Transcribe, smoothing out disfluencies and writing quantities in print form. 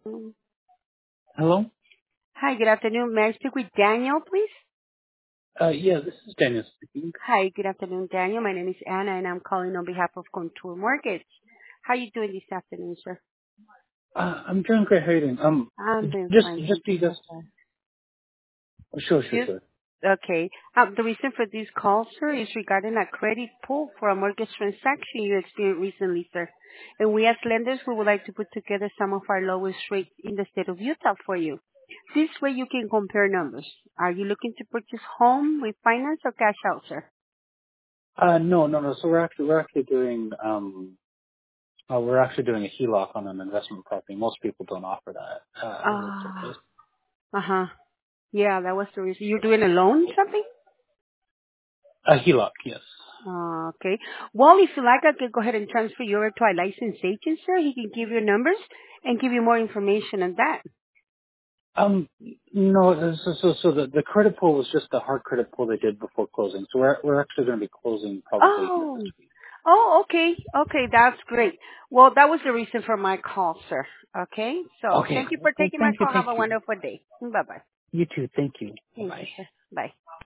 Mm. Hello? Hi, good afternoon. May I speak with Daniel, please? Yeah, this is Daniel speaking. Hi, good afternoon, Daniel. My name is Anna, and I'm calling on behalf of Contour Mortgage. How are you doing this afternoon, sir? I'm doing great. How are you doing? I'm doing fine. Just Thank you you so just. much. Sure, Yes. sure. Okay. The reason for this call, sir, is regarding a credit pull for a mortgage transaction you experienced recently, sir. And we as lenders, we would like to put together some of our lowest rates in the state of Utah for you. This way you can compare numbers. Are you looking to purchase home with finance or cash out, sir? No. So we're actually doing a HELOC on an investment property. Most people don't offer that as a Ah, service. uh-huh. Yeah, that was the reason. You're doing a loan, something? A HELOC, yes. Okay. Well, if you like, I could go ahead and transfer you over to our licensed agent, sir. He can give you numbers and give you more information on that. Um, no. So the credit pull was just the hard credit pull they did before closing. So we're actually going to be closing probably end of this Oh. week. Oh, okay. Okay, that's great. Well, that was the reason for my call, sir. Okay? So Okay. thank you for Well, taking my call. thank Have a you. wonderful day. Bye-bye. You too. Thank you. Thank you, Bye. sir. Bye.